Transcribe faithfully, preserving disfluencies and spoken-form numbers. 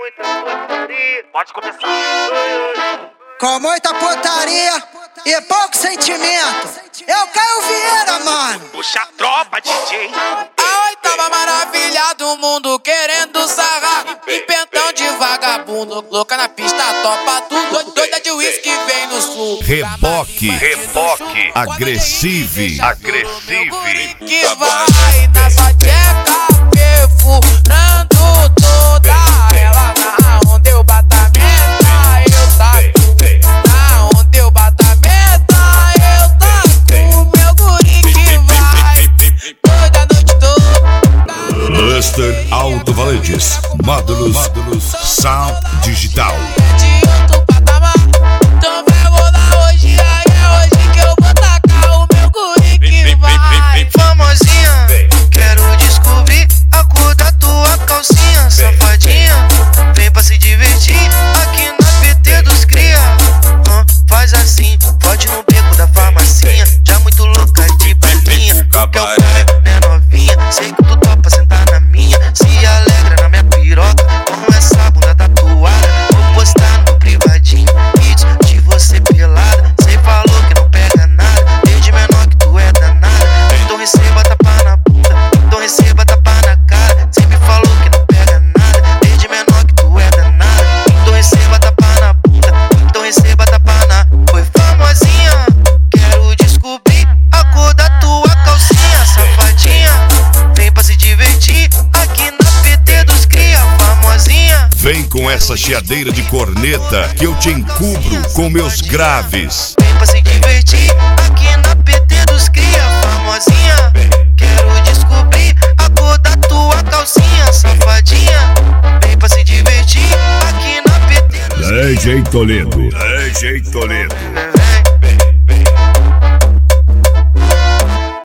muita putaria. Pode começar. Com muita putaria e pouco sentimento. Eu Caio Vieira, mano. Puxa a tropa, D J. A oitava maravilha do mundo querendo sarrar. E pentão de vagabundo, louca na pista, topa tudo. Doida de uísque vem no sul. Reboque, Reboque. agressive, Agressive. Que vai na sua tcheca, perfurando toda ela. Na onde eu bato a meta, eu taco. Na onde eu bato a meta, eu taco. Meu guri que vai toda noite toda. Luster Alto Valentis, módulos, módulos, sound digital. De outro patamar, então vai rolar hoje. Aí é hoje que eu vou tacar o meu guri que vai. Famosinha, quero descobrir a cor da tua calcinha. Safadinha, vem pra se divertir aqui na P T dos cria. Hum, faz assim, pode no beco da farmacinha. Já muito louca de balinha, quer o corre, né novinha? Sei que tu topa sentar na minha. Se alegra na minha piroca com essa bunda tatuada. Vou postar no privadinho vídeos de você pelada. Cê falou que não pega nada, desde menor que tu é danada. Então receba tapa na bunda, então receba tapa na cara. Cê me falou que não pega nada, desde menor que tu é danada. Então receba tapa na bunda, então receba tapa na. Foi famosinha, quero descobrir a cor da tua calcinha. Safadinha, vem pra se divertir aqui na P T dos cria. Famosinha, Vem com essa chiadeira de corneta que eu te encubro com meus graves. vem pra se divertir aqui na P T dos cria. Famosinha, quero descobrir a cor da tua calcinha. Safadinha, vem pra se divertir aqui na P T dos cria. D J Toledo, D J Toledo.